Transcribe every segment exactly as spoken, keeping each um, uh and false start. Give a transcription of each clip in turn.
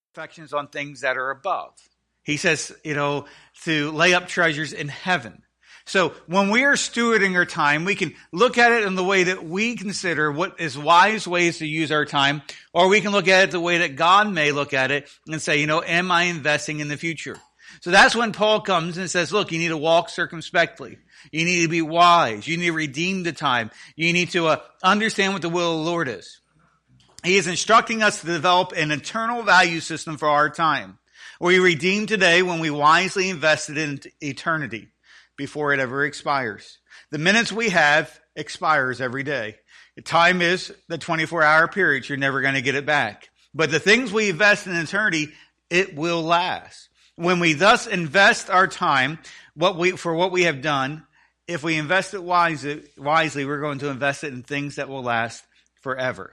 affections on things that are above. He says, you know, to lay up treasures in heaven. So when we are stewarding our time, we can look at it in the way that we consider what is wise ways to use our time, or we can look at it the way that God may look at it and say, you know, am I investing in the future? So that's when Paul comes and says, look, you need to walk circumspectly. You need to be wise. You need to redeem the time. You need to uh, understand what the will of the Lord is. He is instructing us to develop an eternal value system for our time. We redeem today when we wisely invested in eternity before it ever expires. The minutes we have expires every day. The time is the twenty-four hour period. You're never going to get it back. But the things we invest in eternity, it will last. When we thus invest our time what we for what we have done, if we invest it wisely, wisely, we're going to invest it in things that will last forever.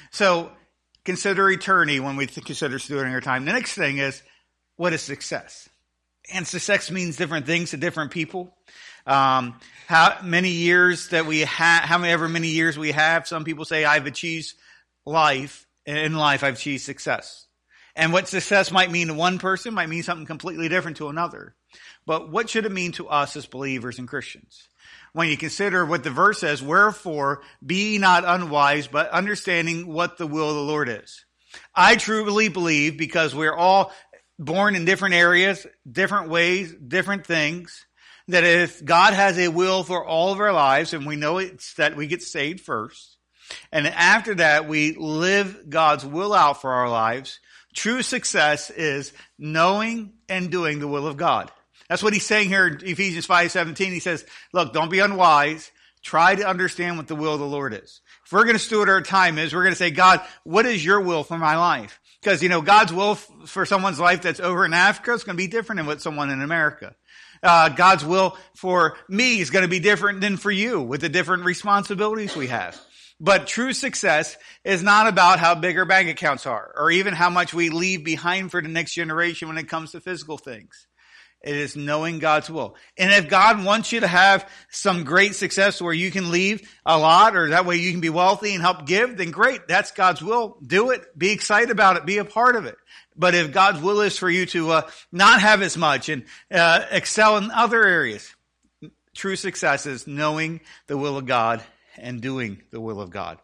So consider eternity when we consider stewarding our time. The next thing is, what is success? And success means different things to different people. Um, how many years that we have, how many ever many years we have. Some people say, I've achieved life. In life, I've achieved success. And what success might mean to one person might mean something completely different to another. But what should it mean to us as believers and Christians? When you consider what the verse says, wherefore be ye not unwise, but understanding what the will of the Lord is. I truly believe, because we're all born in different areas, different ways, different things, that if God has a will for all of our lives, and we know it's that we get saved first, and after that we live God's will out for our lives, true success is knowing and doing the will of God. That's what he's saying here in Ephesians five seventeen. He says, look, don't be unwise. Try to understand what the will of the Lord is. If we're going to steward our time is, we're going to say, God, what is your will for my life? Because, you know, God's will for someone's life that's over in Africa is going to be different than what someone in America. Uh, God's will for me is going to be different than for you, with the different responsibilities we have. But true success is not about how big our bank accounts are, or even how much we leave behind for the next generation when it comes to physical things. It is knowing God's will. And if God wants you to have some great success where you can leave a lot, or that way you can be wealthy and help give, then great. That's God's will. Do it. Be excited about it. Be a part of it. But if God's will is for you to uh, not have as much and uh, excel in other areas, true success is knowing the will of God and doing the will of God.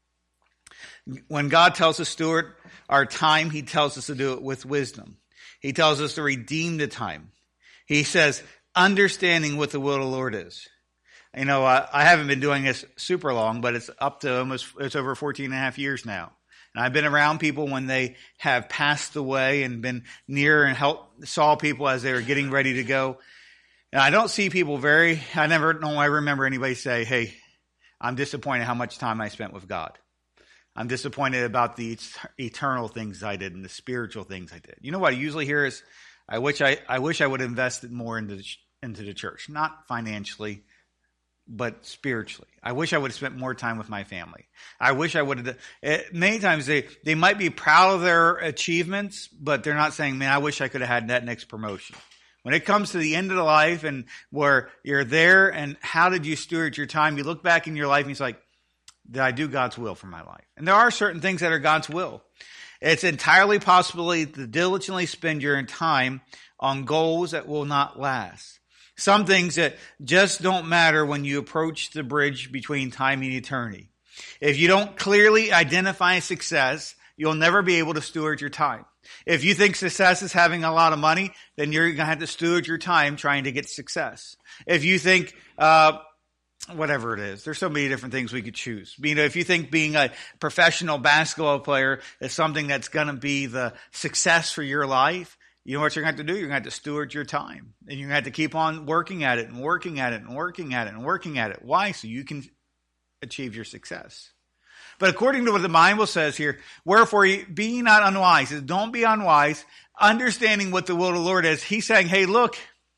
When God tells us to steward our time, he tells us to do it with wisdom. He tells us to redeem the time. He says, understanding what the will of the Lord is. You know, I, I haven't been doing this super long, but it's up to almost, it's over fourteen and a half years now. And I've been around people when they have passed away and been near and helped, saw people as they were getting ready to go. And I don't see people very, I never know, I remember anybody say, hey, I'm disappointed how much time I spent with God. I'm disappointed about the eternal things I did and the spiritual things I did. You know what I usually hear is, I wish I, I wish I would have invested more into the, into the church, not financially, but spiritually. I wish I would have spent more time with my family. I wish I would have. It, many times they, they might be proud of their achievements, but they're not saying, man, I wish I could have had that next promotion. When it comes to the end of the life and where you're there and how did you steward your time, you look back in your life and it's like, did I do God's will for my life? And there are certain things that are God's will. It's entirely possible to diligently spend your time on goals that will not last. Some things that just don't matter when you approach the bridge between time and eternity. If you don't clearly identify success, you'll never be able to steward your time. If you think success is having a lot of money, then you're going to have to steward your time trying to get success. If you think, uh, whatever it is. There's so many different things we could choose. You know, if you think being a professional basketball player is something that's going to be the success for your life, you know what you're going to have to do? You're going to have to steward your time. And you're going to have to keep on working at it and working at it and working at it and working at it. Why? So you can achieve your success. But according to what the Bible says here, wherefore be not unwise. Says, don't be unwise. Understanding what the will of the Lord is. He's saying, hey, look,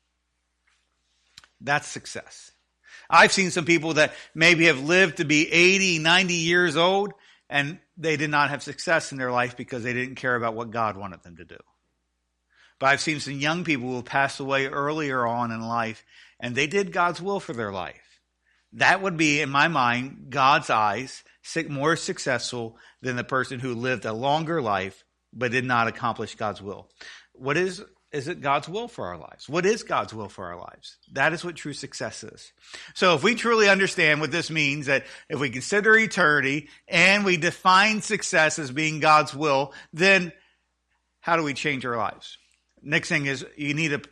that's success. I've seen some people that maybe have lived to be eighty, ninety years old, and they did not have success in their life because they didn't care about what God wanted them to do. But I've seen some young people who passed away earlier on in life, and they did God's will for their life. That would be, in my mind, God's eyes, more successful than the person who lived a longer life but did not accomplish God's will. What is Is it God's will for our lives? What is God's will for our lives? That is what true success is. So if we truly understand what this means, that if we consider eternity and we define success as being God's will, then how do we change our lives? Next thing is you need to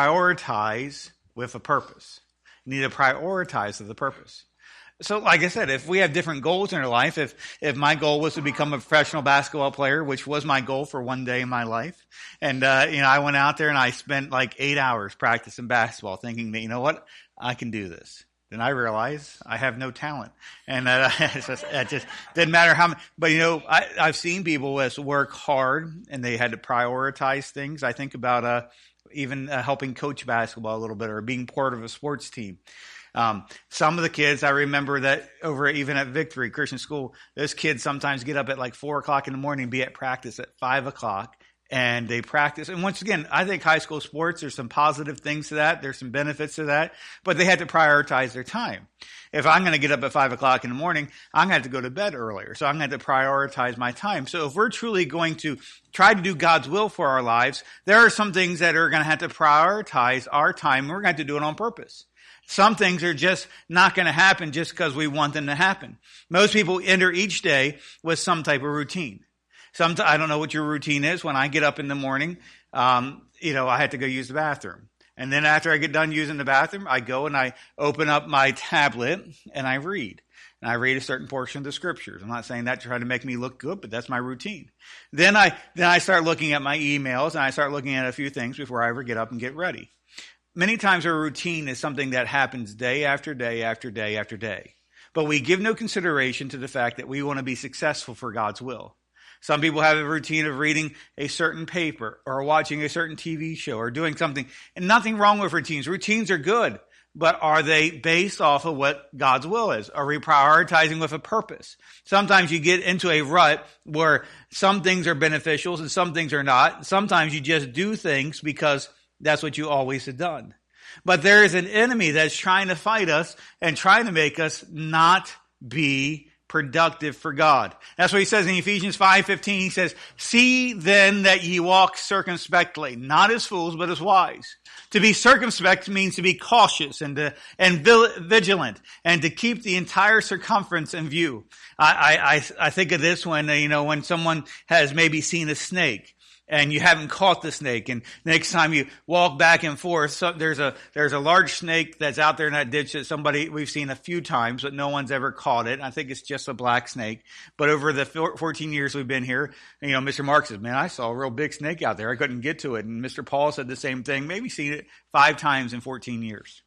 prioritize with a purpose. You need to prioritize with a purpose. So like I said, if we have different goals in our life, if, if my goal was to become a professional basketball player, which was my goal for one day in my life, and, uh, you know, I went out there and I spent like eight hours practicing basketball thinking that, you know what, I can do this. Then I realized I have no talent. And uh, it just, it just didn't matter how many, but you know, I, I've seen people that work hard and they had to prioritize things. I think about, uh, even uh, helping coach basketball a little bit or being part of a sports team. Um, some of the kids, I remember that over even at Victory Christian School, those kids sometimes get up at like four o'clock in the morning and be at practice at five o'clock. And they practice. And once again, I think high school sports, there's some positive things to that. There's some benefits to that. But they had to prioritize their time. If I'm going to get up at five o'clock in the morning, I'm going to have to go to bed earlier. So I'm going to have to prioritize my time. So if we're truly going to try to do God's will for our lives, there are some things that are going to have to prioritize our time. We're going to have to do it on purpose. Some things are just not going to happen just because we want them to happen. Most people enter each day with some type of routine. Sometimes, I don't know what your routine is. When I get up in the morning, um, you know, I have to go use the bathroom. And then after I get done using the bathroom, I go and I open up my tablet and I read. And I read a certain portion of the scriptures. I'm not saying that to try to make me look good, but that's my routine. Then I, then I start looking at my emails and I start looking at a few things before I ever get up and get ready. Many times our routine is something that happens day after day after day after day. But we give no consideration to the fact that we want to be successful for God's will. Some people have a routine of reading a certain paper or watching a certain T V show or doing something. And nothing wrong with routines. Routines are good. But are they based off of what God's will is? Are we prioritizing with a purpose? Sometimes you get into a rut where some things are beneficial and some things are not. Sometimes you just do things because that's what you always have done. But there is an enemy that's trying to fight us and trying to make us not be productive for God. That's what he says in Ephesians five fifteen. He says, "See then that ye walk circumspectly, not as fools, but as wise." To be circumspect means to be cautious and to, and vigilant and to keep the entire circumference in view. I, I, I think of this when, you know, when someone has maybe seen a snake and you haven't caught the snake, and next time you walk back and forth, so there's a there's a large snake that's out there in that ditch that somebody we've seen a few times, but no one's ever caught it. I think it's just a black snake. But over the fourteen years we've been here, you know, Mister Mark says, "Man, I saw a real big snake out there. I couldn't get to it." And Mister Paul said the same thing. Maybe seen it five times in fourteen years.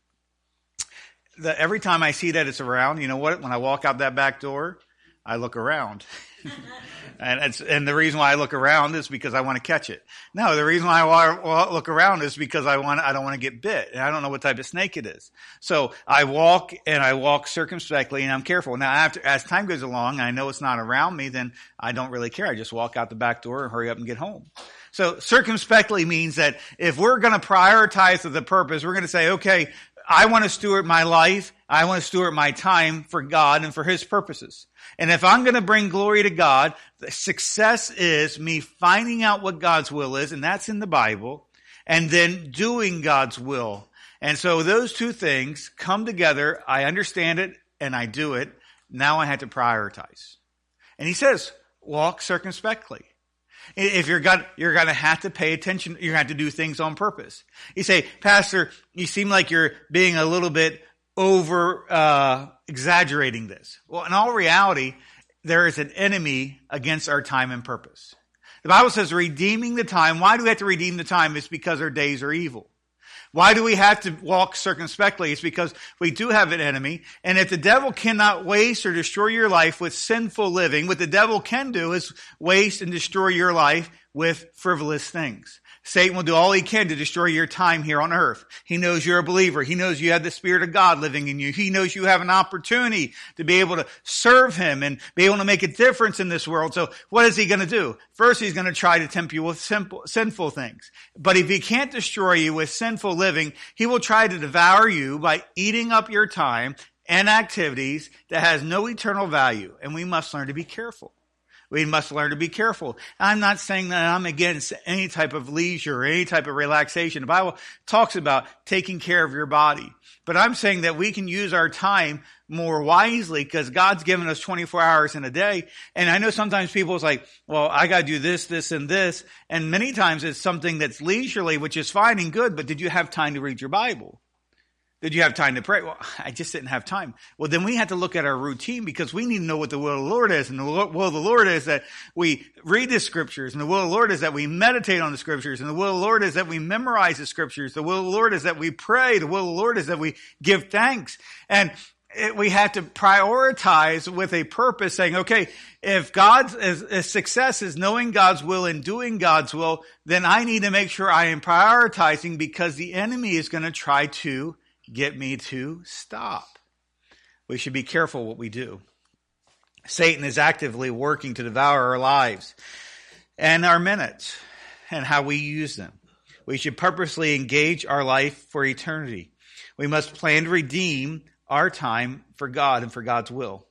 The, every time I see that it's around, you know what? When I walk out that back door, I look around. and it's, and the reason why I look around is because I want to catch it. No, the reason why I look around is because I want, I don't want to get bit. And I don't know what type of snake it is. So I walk and I walk circumspectly and I'm careful. Now, after, as time goes along and I know it's not around me, then I don't really care. I just walk out the back door and hurry up and get home. So circumspectly means that if we're going to prioritize with the purpose, we're going to say, okay, I want to steward my life. I want to steward my time for God and for his purposes. And if I'm going to bring glory to God, the success is me finding out what God's will is, and that's in the Bible, and then doing God's will. And so those two things come together. I understand it and I do it. Now I have to prioritize. And he says, walk circumspectly. If you're going you're going to have to pay attention, you're going to have to do things on purpose. You say, Pastor, you seem like you're being a little bit over uh, exaggerating this. Well, in all reality, there is an enemy against our time and purpose. The Bible says redeeming the time. Why do we have to redeem the time? It's because our days are evil. Why do we have to walk circumspectly? It's because we do have an enemy. And if the devil cannot waste or destroy your life with sinful living, what the devil can do is waste and destroy your life with frivolous things. Satan will do all he can to destroy your time here on earth. He knows you're a believer. He knows you have the Spirit of God living in you. He knows you have an opportunity to be able to serve him and be able to make a difference in this world. So what is he going to do? First, he's going to try to tempt you with simple, sinful things. But if he can't destroy you with sinful living, he will try to devour you by eating up your time and activities that has no eternal value. And we must learn to be careful. We must learn to be careful. I'm not saying that I'm against any type of leisure or any type of relaxation. The Bible talks about taking care of your body. But I'm saying that we can use our time more wisely because God's given us twenty-four hours in a day. And I know sometimes people is like, well, I got to do this, this, and this. And many times it's something that's leisurely, which is fine and good. But did you have time to read your Bible? Did you have time to pray? Well, I just didn't have time. Well, then we have to look at our routine because we need to know what the will of the Lord is. And the will of the Lord is that we read the scriptures. And the will of the Lord is that we meditate on the scriptures. And the will of the Lord is that we memorize the scriptures. The will of the Lord is that we pray. The will of the Lord is that we give thanks. And it, we have to prioritize with a purpose saying, okay, if God's if success is knowing God's will and doing God's will, then I need to make sure I am prioritizing because the enemy is going to try to get me to stop. We should be careful what we do. Satan is actively working to devour our lives and our minutes and how we use them. We should purposely engage our life for eternity. We must plan to redeem our time for God and for God's will.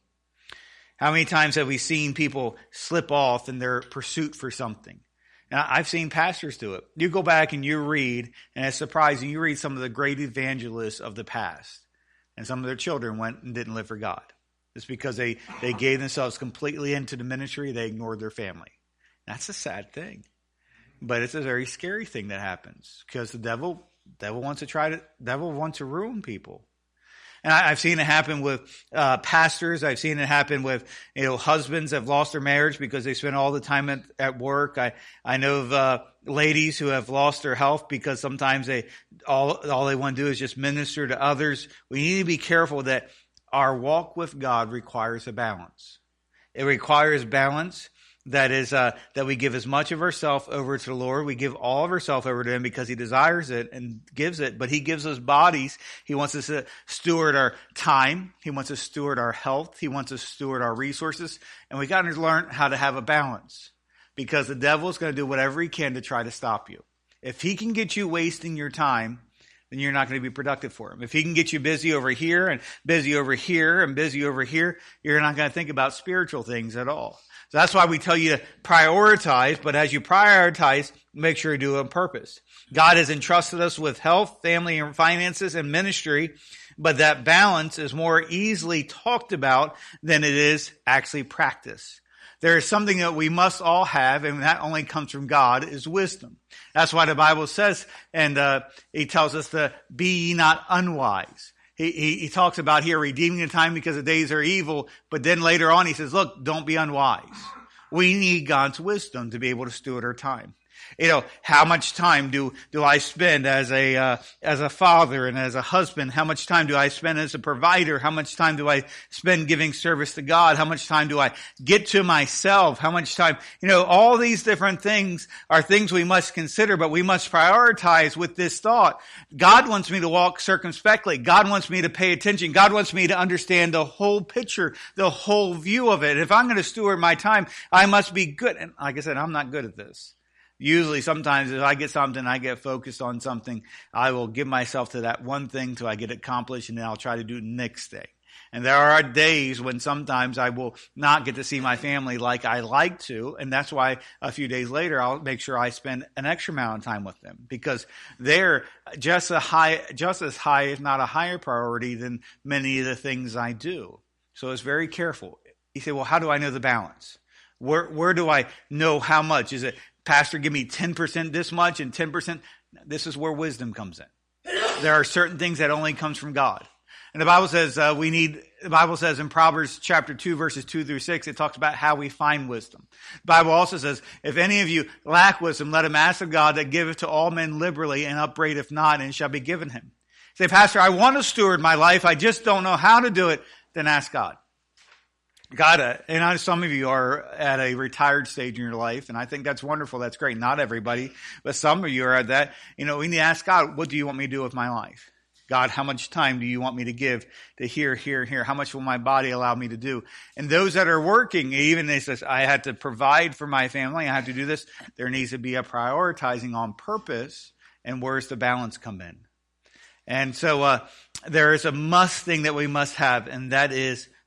How many times have we seen people slip off in their pursuit for something? Now, I've seen pastors do it. You go back and you read, and it's surprising. You read some of the great evangelists of the past, and some of their children went and didn't live for God. It's because they, they gave themselves completely into the ministry. They ignored their family. That's a sad thing. But it's a very scary thing that happens because the devil, devil wants to try to, devil wants to ruin people. And I, I've seen it happen with uh, pastors. I've seen it happen with, you know, husbands that have lost their marriage because they spend all the time at, at work. I, I know of uh, ladies who have lost their health because sometimes they all all they want to do is just minister to others. We need to be careful that our walk with God requires a balance. It requires balance. That is, uh, that we give as much of ourselves over to the Lord. We give all of ourselves over to Him because He desires it and gives it. But He gives us bodies. He wants us to steward our time. He wants us to steward our health. He wants us to steward our resources. And we got to learn how to have a balance because the devil is going to do whatever he can to try to stop you. If he can get you wasting your time, then you're not going to be productive for him. If he can get you busy over here and busy over here and busy over here, you're not going to think about spiritual things at all. So that's why we tell you to prioritize, but as you prioritize, make sure you do it on purpose. God has entrusted us with health, family, and finances, and ministry, but that balance is more easily talked about than it is actually practiced. There is something that we must all have, and that only comes from God, is wisdom. That's why the Bible says, and uh, He tells us to be ye not unwise. He, he, he talks about here redeeming the time because the days are evil, but then later on he says, look, don't be unwise. We need God's wisdom to be able to steward our time. You know, how much time do, do I spend as a, uh, as a father and as a husband? How much time do I spend as a provider? How much time do I spend giving service to God? How much time do I get to myself? How much time, you know, all these different things are things we must consider, but we must prioritize with this thought. God wants me to walk circumspectly. God wants me to pay attention. God wants me to understand the whole picture, the whole view of it. If I'm going to steward my time, I must be good. And like I said, I'm not good at this. Usually, sometimes if I get something, I get focused on something, I will give myself to that one thing till I get it accomplished, and then I'll try to do it next day. And there are days when sometimes I will not get to see my family like I like to, and that's why a few days later I'll make sure I spend an extra amount of time with them because they're just a high, just as high, if not a higher priority than many of the things I do. So it's very careful. You say, well, how do I know the balance? Where where do I know how much? Is it, Pastor, give me ten percent this much and ten percent? This is where wisdom comes in. There are certain things that only comes from God. And the Bible says uh, we need, the Bible says in Proverbs chapter two, verses two through six, it talks about how we find wisdom. The Bible also says, if any of you lack wisdom, let him ask of God that giveth to all men liberally and upbraideth not, and it shall be given him. Say, Pastor, I want to steward my life. I just don't know how to do it. Then ask God. God, uh, and I know some of you are at a retired stage in your life, and I think that's wonderful. That's great. Not everybody, but some of you are at that. You know, we need to ask God, what do you want me to do with my life? God, how much time do you want me to give to here, here, here? How much will my body allow me to do? And those that are working, even they says, I had to provide for my family. I have to do this. There needs to be a prioritizing on purpose. And where's the balance come in? And so uh, there is a must thing that we must have, and that is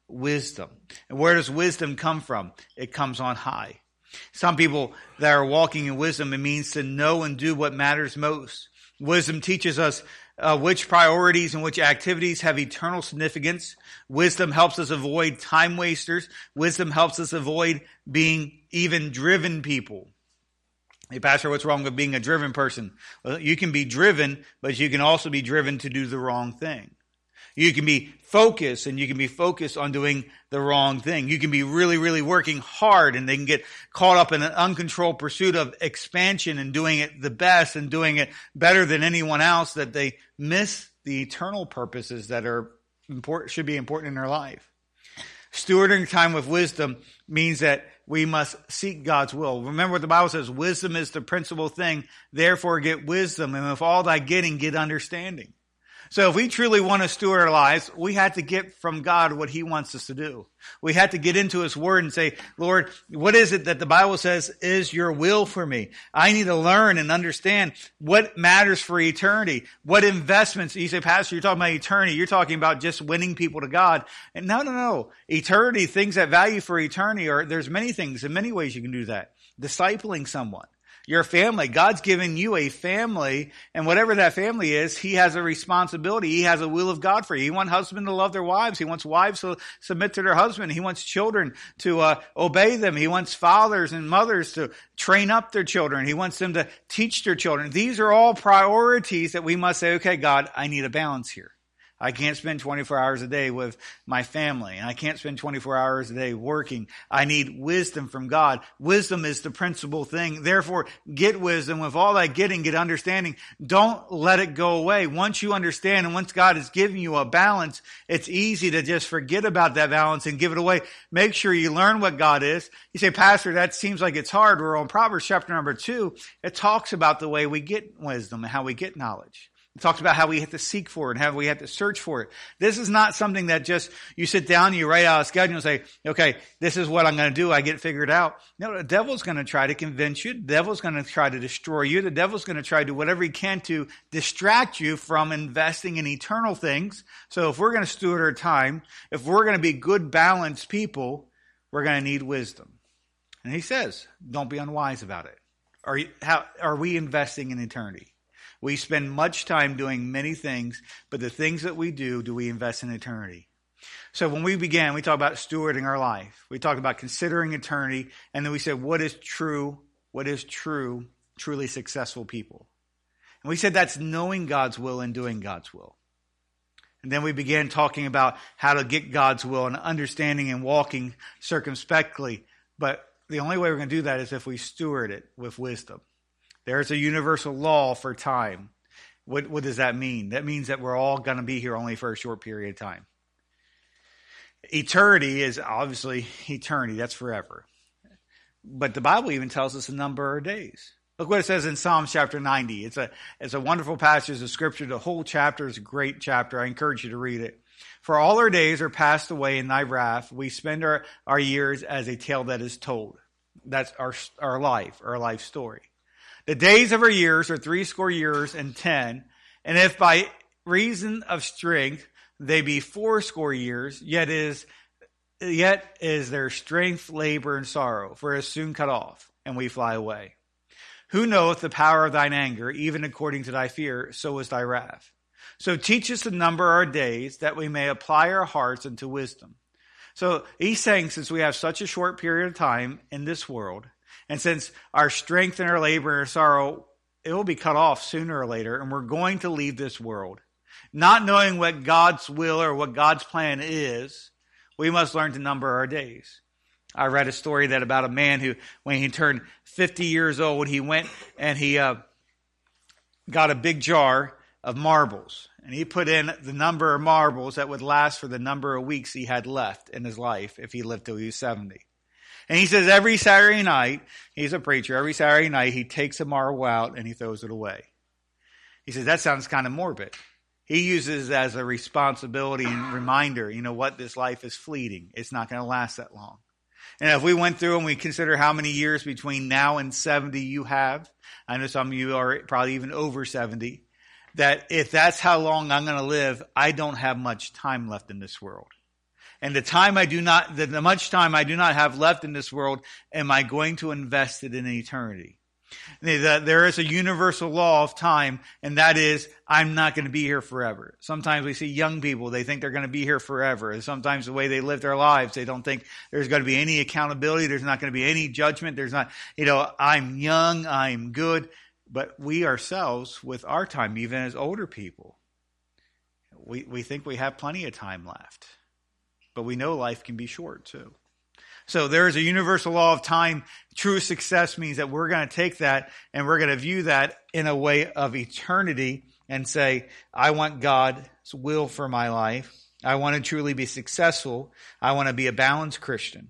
wisdom. And where does wisdom come from? It comes on high. Some people that are walking in wisdom, it means to know and do what matters most. Wisdom teaches us uh, which priorities and which activities have eternal significance. Wisdom helps us avoid time wasters. Wisdom helps us avoid being even driven people. Hey, Pastor, what's wrong with being a driven person? Well, you can be driven, but you can also be driven to do the wrong thing. You can be focused, and you can be focused on doing the wrong thing. You can be really, really working hard, and they can get caught up in an uncontrolled pursuit of expansion and doing it the best and doing it better than anyone else, that they miss the eternal purposes that are important, should be important in their life. Stewarding time with wisdom means that we must seek God's will. Remember what the Bible says, wisdom is the principal thing. Therefore get wisdom, and with all thy getting, get understanding. So if we truly want to steward our lives, we have to get from God what he wants us to do. We have to get into his word and say, Lord, what is it that the Bible says is your will for me? I need to learn and understand what matters for eternity. What investments? You say, Pastor, you're talking about eternity. You're talking about just winning people to God. And no, no, no. Eternity, things that value for eternity, are there's many things, in many ways you can do that. Discipling someone. Your family. God's given you a family, and whatever that family is, he has a responsibility. He has a will of God for you. He wants husbands to love their wives. He wants wives to submit to their husband. He wants children to uh, obey them. He wants fathers and mothers to train up their children. He wants them to teach their children. These are all priorities that we must say, okay, God, I need a balance here. I can't spend twenty-four hours a day with my family, and I can't spend twenty-four hours a day working. I need wisdom from God. Wisdom is the principal thing. Therefore, get wisdom. With all that getting, get understanding. Don't let it go away. Once you understand, and once God is giving you a balance, it's easy to just forget about that balance and give it away. Make sure you learn what God is. You say, Pastor, that seems like it's hard. We're on Proverbs chapter number two. It talks about the way we get wisdom and how we get knowledge. It talks about how we have to seek for it and how we have to search for it. This is not something that just you sit down, you write out a schedule and say, okay, this is what I'm going to do. I get it figured out. No, the devil's going to try to convince you. The devil's going to try to destroy you. The devil's going to try to do whatever he can to distract you from investing in eternal things. So if we're going to steward our time, if we're going to be good, balanced people, we're going to need wisdom. And he says, don't be unwise about it. Are you, how, are we investing in eternity? We spend much time doing many things, but the things that we do, do we invest in eternity? So when we began, we talked about stewarding our life. We talked about considering eternity, and then we said, what is true? What is true, truly successful people? And we said that's knowing God's will and doing God's will. And then we began talking about how to get God's will and understanding and walking circumspectly. But the only way we're going to do that is if we steward it with wisdom. There's a universal law for time. What, what does that mean? That means that we're all going to be here only for a short period of time. Eternity is obviously eternity. That's forever. But the Bible even tells us a number of days. Look what it says in Psalms chapter ninety. It's a, it's a wonderful passage of scripture. The whole chapter is a great chapter. I encourage you to read it. For all our days are passed away in thy wrath. We spend our, our years as a tale that is told. That's our, our life, our life story. The days of our years are threescore years and ten, and if by reason of strength they be fourscore years, yet is yet is their strength, labor, and sorrow, for it is soon cut off, and we fly away. Who knoweth the power of thine anger, even according to thy fear, so is thy wrath. So teach us to number our days, that we may apply our hearts unto wisdom. So he's saying, since we have such a short period of time in this world, and since our strength and our labor and our sorrow, it will be cut off sooner or later, and we're going to leave this world. Not knowing what God's will or what God's plan is, we must learn to number our days. I read a story that about a man who, when he turned fifty years old, he went and he uh, got a big jar of marbles. And he put in the number of marbles that would last for the number of weeks he had left in his life if he lived till he was seventy. And he says every Saturday night, he's a preacher, every Saturday night he takes a marble out and he throws it away. He says, that sounds kind of morbid. He uses it as a responsibility and reminder, you know what, this life is fleeting. It's not going to last that long. And if we went through and we consider how many years between now and seventy you have, I know some of you are probably even over seventy, that if that's how long I'm going to live, I don't have much time left in this world. And the time I do not, the, the much time I do not have left in this world, am I going to invest it in eternity? There is a universal law of time, and that is, I'm not going to be here forever. Sometimes we see young people, they think they're going to be here forever. And sometimes the way they live their lives, they don't think there's going to be any accountability. There's not going to be any judgment. There's not, you know, I'm young, I'm good. But we ourselves, with our time, even as older people, we, we think we have plenty of time left. But we know life can be short too. So there is a universal law of time. True success means that we're going to take that and we're going to view that in a way of eternity and say, I want God's will for my life. I want to truly be successful. I want to be a balanced Christian.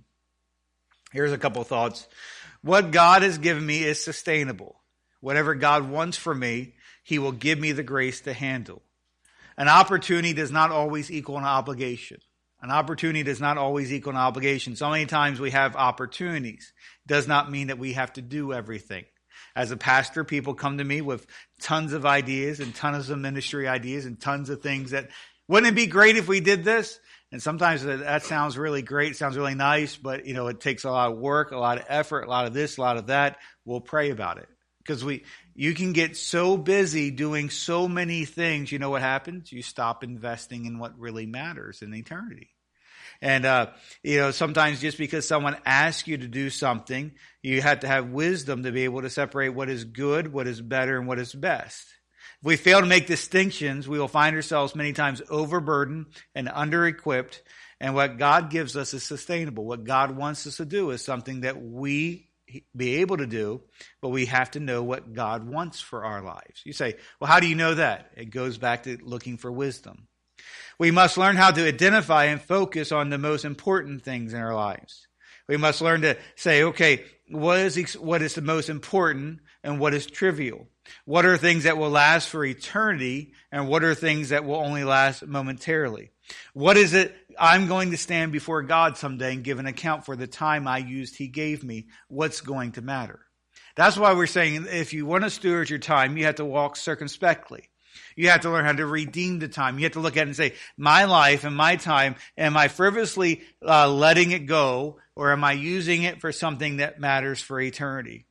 Here's a couple of thoughts. What God has given me is sustainable. Whatever God wants for me, He will give me the grace to handle. An opportunity does not always equal an obligation. An opportunity does not always equal an obligation. So many times we have opportunities. It does not mean that we have to do everything. As a pastor, people come to me with tons of ideas and tons of ministry ideas and tons of things that, wouldn't it be great if we did this? And sometimes that sounds really great, sounds really nice, but you know, it takes a lot of work, a lot of effort, a lot of this, a lot of that. We'll pray about it. Because we, you can get so busy doing so many things, you know what happens? You stop investing in what really matters in eternity. And, uh, you know, sometimes just because someone asks you to do something, you have to have wisdom to be able to separate what is good, what is better, and what is best. If we fail to make distinctions, we will find ourselves many times overburdened and under-equipped. And what God gives us is sustainable. What God wants us to do is something that we be able to do, but we have to know what God wants for our lives. You say, well, how do you know that? It goes back to looking for wisdom. We must learn how to identify and focus on the most important things in our lives. We must learn to say, okay, what is what is the most important and what is trivial? What are things that will last for eternity and what are things that will only last momentarily? What is it I'm going to stand before God someday and give an account for the time I used He gave me? What's going to matter? That's why we're saying if you want to steward your time, you have to walk circumspectly. You have to learn how to redeem the time. You have to look at it and say, my life and my time, am I frivolously uh, letting it go, or am I using it for something that matters for eternity?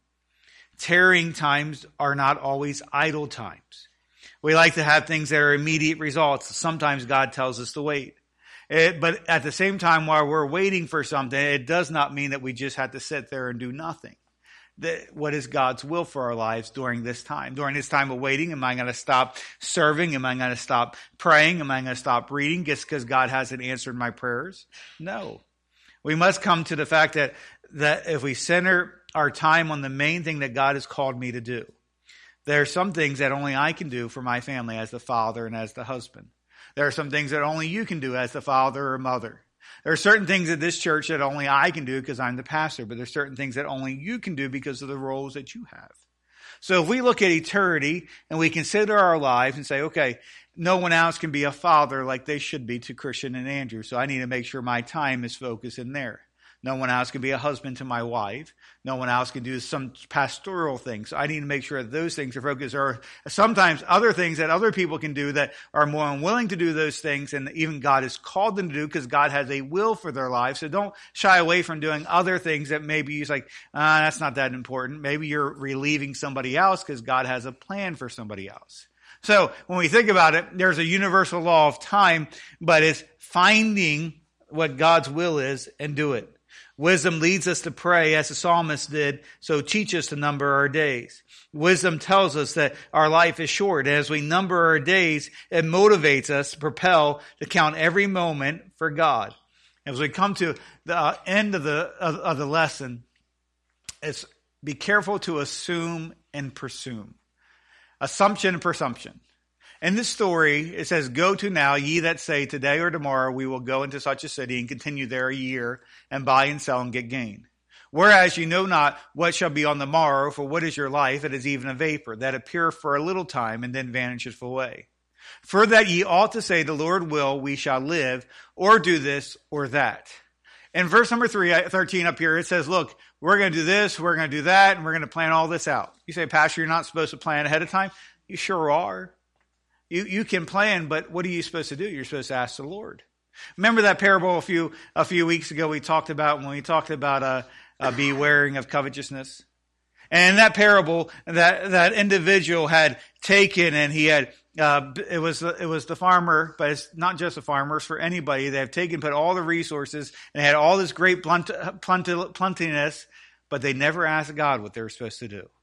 Tearing times are not always idle times. We like to have things that are immediate results. Sometimes God tells us to wait. It, but at the same time, while we're waiting for something, it does not mean that we just have to sit there and do nothing. That what is God's will for our lives during this time? During this time of waiting, am I going to stop serving? Am I going to stop praying? Am I going to stop reading just because God hasn't answered my prayers? No. We must come to the fact that, that if we center our time on the main thing that God has called me to do, there are some things that only I can do for my family as the father and as the husband. There are some things that only you can do as the father or mother. There are certain things at this church that only I can do because I'm the pastor, but there's certain things that only you can do because of the roles that you have. So if we look at eternity and we consider our lives and say, okay, no one else can be a father like they should be to Christian and Andrew, so I need to make sure my time is focused in there. No one else can be a husband to my wife. No one else can do some pastoral things. So I need to make sure that those things are focused. Or sometimes other things that other people can do that are more unwilling to do those things, and even God has called them to do because God has a will for their lives. So don't shy away from doing other things that maybe you're like, ah, that's not that important. Maybe you're relieving somebody else because God has a plan for somebody else. So when we think about it, there's a universal law of time, but it's finding what God's will is and do it. Wisdom leads us to pray as the psalmist did, so teach us to number our days. Wisdom tells us that our life is short. As we number our days, it motivates us to propel to count every moment for God. As we come to the end of the, of, of the lesson, it's be careful to assume and presume. Assumption and presumption. In this story, it says, go to now, ye that say, today or tomorrow we will go into such a city and continue there a year and buy and sell and get gain. Whereas you know not what shall be on the morrow, for what is your life? It is even a vapor that appeareth for a little time and then vanisheth away. For that ye ought to say, the Lord will, we shall live, or do this or that. In verse number three, thirteen up here, it says, look, we're going to do this, we're going to do that, and we're going to plan all this out. You say, Pastor, you're not supposed to plan ahead of time? You sure are. You you can plan, but what are you supposed to do? You're supposed to ask the Lord. Remember that parable a few a few weeks ago we talked about when we talked about uh, uh, bewaring of covetousness? And in that parable, that, that individual had taken and he had, uh, it was, it was the farmer, but it's not just the farmers, for anybody. They have taken, put all the resources and had all this great plenty, plenty, plentiness, but they never asked God what they were supposed to do.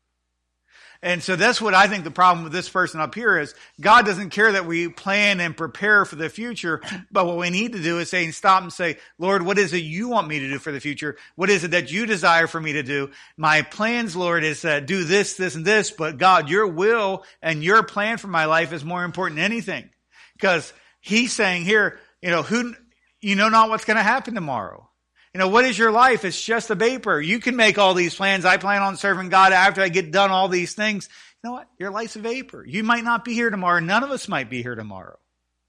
And so that's what I think the problem with this person up here is. God doesn't care that we plan and prepare for the future, but what we need to do is say, stop and say, Lord, what is it you want me to do for the future? What is it that you desire for me to do? My plans, Lord, is to do this, this, and this, but God, your will and your plan for my life is more important than anything. Because he's saying here, you know, who, you know not what's going to happen tomorrow. You know, what is your life? It's just a vapor. You can make all these plans. I plan on serving God after I get done all these things. You know what? Your life's a vapor. You might not be here tomorrow. None of us might be here tomorrow.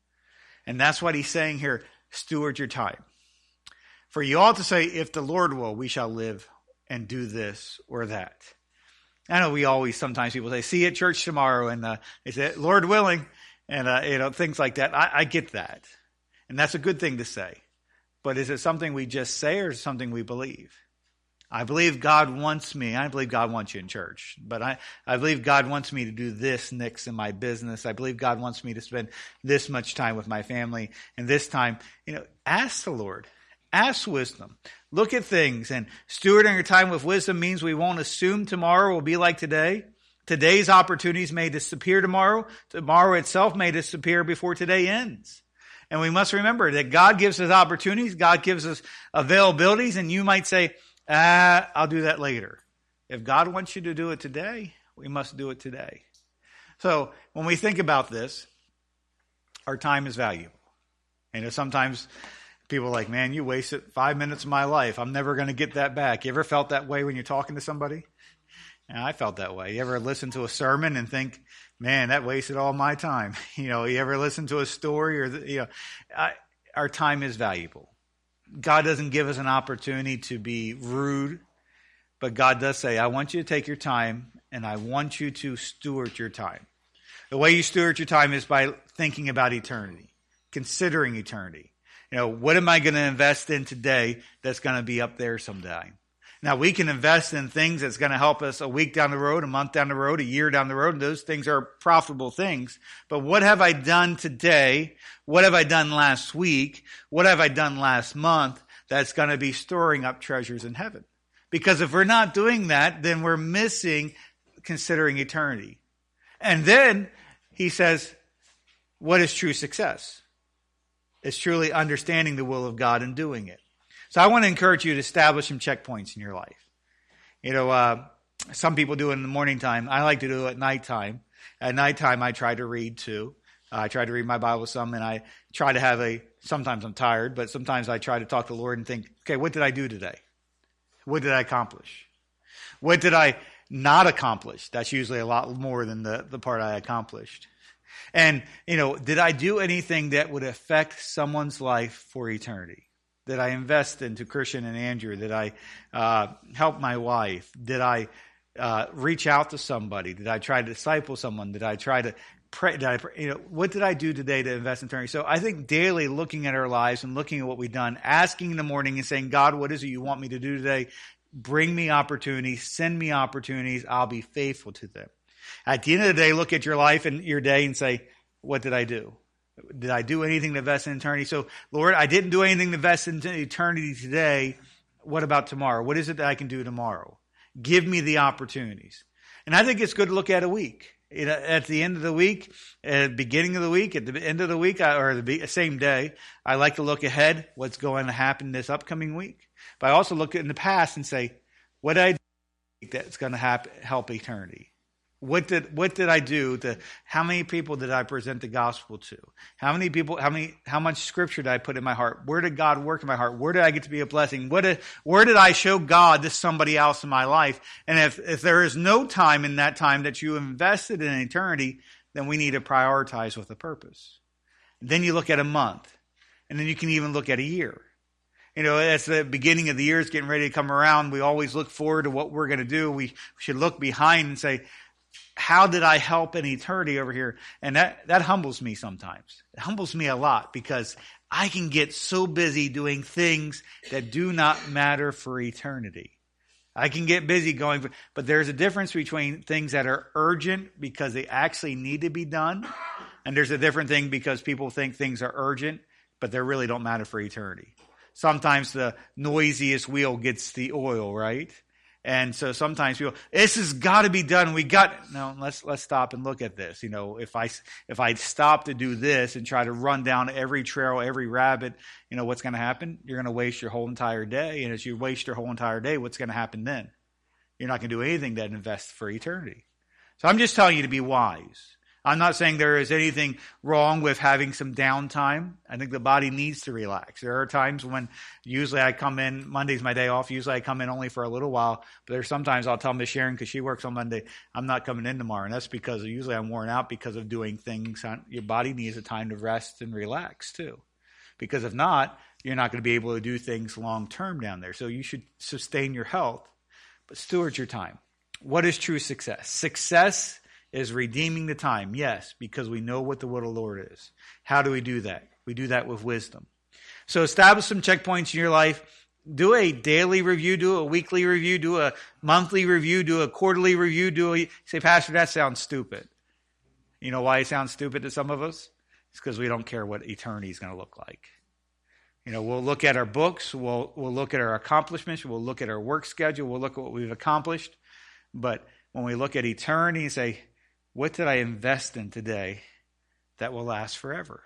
And that's what he's saying here. Steward your time. For you ought to say, if the Lord will, we shall live and do this or that. I know we always, sometimes people say, see you at church tomorrow. And uh, they say, Lord willing. And, uh, you know, things like that. I, I get that. And that's a good thing to say. But is it something we just say or is it something we believe? I believe God wants me. I believe God wants you in church. But I, I believe God wants me to do this next in my business. I believe God wants me to spend this much time with my family. And this time, you know, ask the Lord. Ask wisdom. Look at things. And stewarding your time with wisdom means we won't assume tomorrow will be like today. Today's opportunities may disappear tomorrow. Tomorrow itself may disappear before today ends. And we must remember that God gives us opportunities. God gives us availabilities. And you might say, ah, I'll do that later. If God wants you to do it today, we must do it today. So when we think about this, our time is valuable. And you know, sometimes people are like, man, you wasted five minutes of my life. I'm never going to get that back. You ever felt that way when you're talking to somebody? And I felt that way. You ever listen to a sermon and think, man, that wasted all my time? You know, you ever listen to a story or, you know, I, our time is valuable. God doesn't give us an opportunity to be rude, but God does say, I want you to take your time and I want you to steward your time. The way you steward your time is by thinking about eternity, considering eternity. You know, what am I going to invest in today that's going to be up there someday? Now, we can invest in things that's going to help us a week down the road, a month down the road, a year down the road. And those things are profitable things. But what have I done today? What have I done last week? What have I done last month that's going to be storing up treasures in heaven? Because if we're not doing that, then we're missing considering eternity. And then he says, what is true success? It's truly understanding the will of God and doing it. So I want to encourage you to establish some checkpoints in your life. You know, uh, some people do it in the morning time. I like to do it at nighttime. At nighttime, I try to read too. Uh, I try to read my Bible some, and I try to have a, sometimes I'm tired, but sometimes I try to talk to the Lord and think, okay, what did I do today? What did I accomplish? What did I not accomplish? That's usually a lot more than the, the part I accomplished. And, you know, did I do anything that would affect someone's life for eternity? Did I invest into Christian and Andrew? Did I uh, help my wife? Did I uh, reach out to somebody? Did I try to disciple someone? Did I try to pray? Did I, pray? You know, what did I do today to invest in eternity? So I think daily looking at our lives and looking at what we've done, asking in the morning and saying, God, what is it you want me to do today? Bring me opportunities. Send me opportunities. I'll be faithful to them. At the end of the day, look at your life and your day and say, what did I do? Did I do anything to invest in eternity? So, Lord, I didn't do anything to invest in eternity today. What about tomorrow? What is it that I can do tomorrow? Give me the opportunities. And I think it's good to look at a week. You know, at the end of the week, at the beginning of the week, at the end of the week, or the same day, I like to look ahead, what's going to happen this upcoming week. But I also look in the past and say, what did I do that's going to happen, help eternity? What did what did I do to? How many people did I present the gospel to? How many people? How many? How much scripture did I put in my heart? Where did God work in my heart? Where did I get to be a blessing? What did, where did I show God to somebody else in my life? And if if there is no time in that time that you invested in eternity, then we need to prioritize with a purpose. Then you look at a month, and then you can even look at a year. You know, as the beginning of the year is getting ready to come around, we always look forward to what we're going to do. We should look behind and say, how did I help in eternity over here? And that, that humbles me sometimes. It humbles me a lot because I can get so busy doing things that do not matter for eternity. I can get busy going, but there's a difference between things that are urgent because they actually need to be done, and there's a different thing because people think things are urgent, but they really don't matter for eternity. Sometimes the noisiest wheel gets the oil, right? And so sometimes people, this has got to be done. We got, no, let's, let's stop and look at this. You know, if I, if I stop to do this and try to run down every trail, every rabbit, you know, what's going to happen? You're going to waste your whole entire day. And as you waste your whole entire day, what's going to happen then? You're not going to do anything that invests for eternity. So I'm just telling you to be wise. I'm not saying there is anything wrong with having some downtime. I think the body needs to relax. There are times when usually I come in, Monday's my day off, usually I come in only for a little while, but there's sometimes I'll tell Miss Sharon, because she works on Monday, I'm not coming in tomorrow. And that's because usually I'm worn out because of doing things. Your body needs a time to rest and relax too. Because if not, you're not going to be able to do things long term down there. So you should sustain your health, but steward your time. What is true success? Success is redeeming the time, yes, because we know what the will of the Lord is. How do we do that? We do that with wisdom. So establish some checkpoints in your life. Do a daily review, do a weekly review, do a monthly review, do a quarterly review. Do a, say, Pastor, that sounds stupid. You know why it sounds stupid to some of us? It's because we don't care what eternity is going to look like. You know, we'll look at our books, we'll, we'll look at our accomplishments, we'll look at our work schedule, we'll look at what we've accomplished. But when we look at eternity and say, what did I invest in today that will last forever?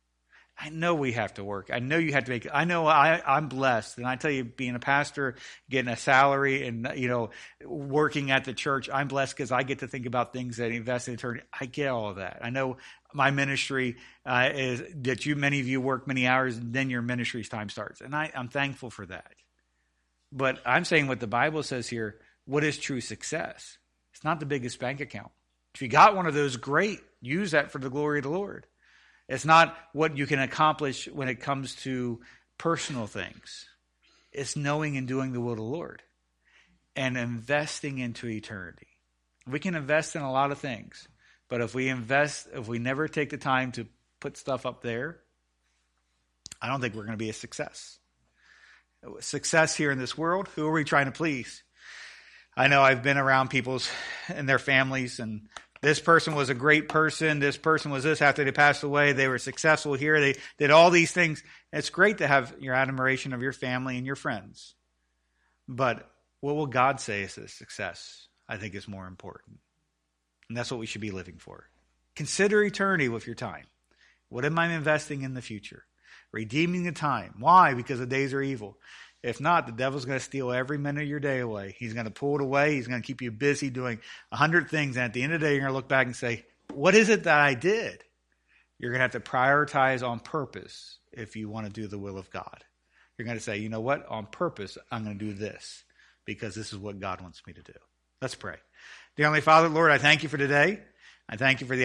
I know we have to work. I know you have to make, I know I, I'm blessed. And I tell you, being a pastor, getting a salary and, you know, working at the church, I'm blessed because I get to think about things that invest in eternity. I get all of that. I know my ministry uh, is that you, many of you work many hours and then your ministry's time starts. And I, I'm thankful for that. But I'm saying what the Bible says here, what is true success? It's not the biggest bank account. If you got one of those, great. Use that for the glory of the Lord. It's not what you can accomplish when it comes to personal things. It's knowing and doing the will of the Lord and investing into eternity. We can invest in a lot of things, but if we invest, if we never take the time to put stuff up there, I don't think we're going to be a success. Success here in this world, who are we trying to please? I know I've been around people's and their families, and this person was a great person. This person was this after they passed away. They were successful here. They did all these things. It's great to have your admiration of your family and your friends. But what will God say is a success, I think, is more important. And that's what we should be living for. Consider eternity with your time. What am I investing in the future? Redeeming the time. Why? Because the days are evil. If not, the devil's going to steal every minute of your day away. He's going to pull it away. He's going to keep you busy doing a hundred things. And at the end of the day, you're going to look back and say, what is it that I did? You're going to have to prioritize on purpose if you want to do the will of God. You're going to say, you know what? On purpose, I'm going to do this because this is what God wants me to do. Let's pray. Dear Heavenly Father, Lord, I thank you for today. I thank you for the